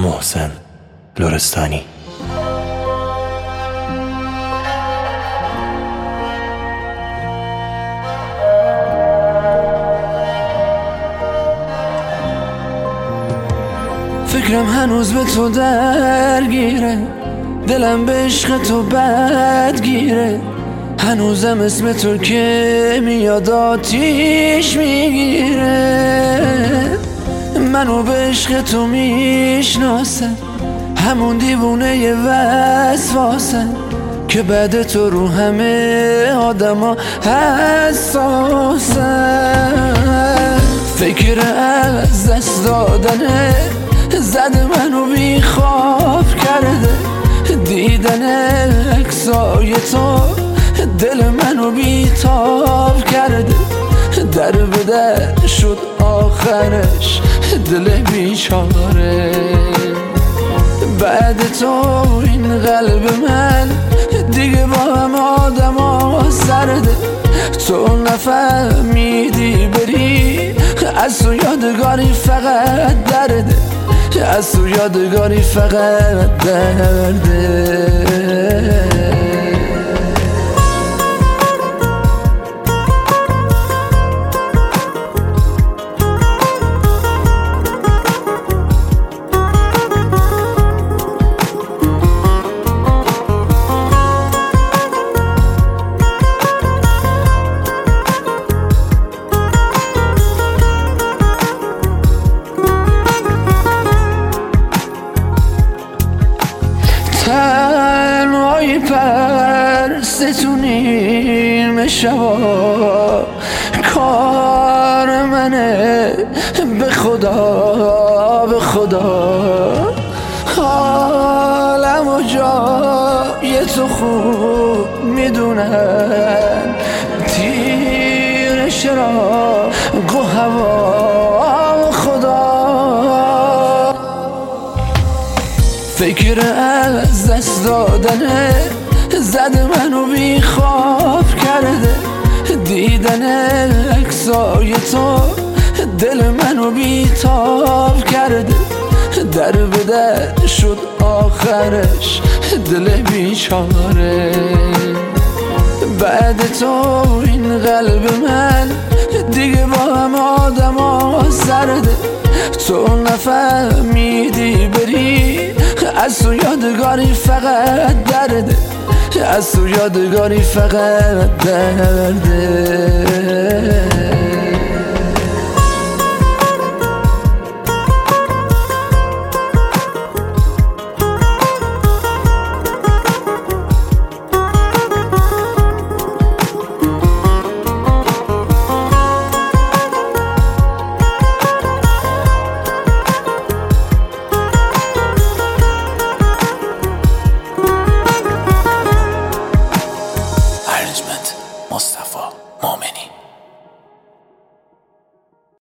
محسن لرستانی. فکرم هنوز به تو درگیره، دلم به عشق تو بدگیره، هنوزم اسم تو که میاد آتیش میگیره. منو به عشق تو میشناسم، همون دیوونه وسواسم که بعد تو رو همه آدما حساسم. فکر از دست دادنه زده منو بی خواب کرده، دیدن عکسای تو دل منو بی تاب کرده. در به در شد آخرش دل بیچاره، بعد تو این قلب من دیگه با هم آدما سرده. تو نفهمیدی بری، از تو یادگاری فقط درده، از تو یادگاری فقط درده. تنهایی پرستونیم شبا، کار منه به خدا به خدا. حالم و جای تو خوب میدونم، تیر شراق و هوا خدا. فکر از دست دادنه زده منو بی خواب کرده، دیدن عکسای تو دل منو بی تاب کرده. در به در شد آخرش دل بیچاره، بعد تو این قلب من دیگه با هم آدما سرده. تو نفهمیدی بری، از تو یادگاری فقط درده، از تو یادگاری فقط درده.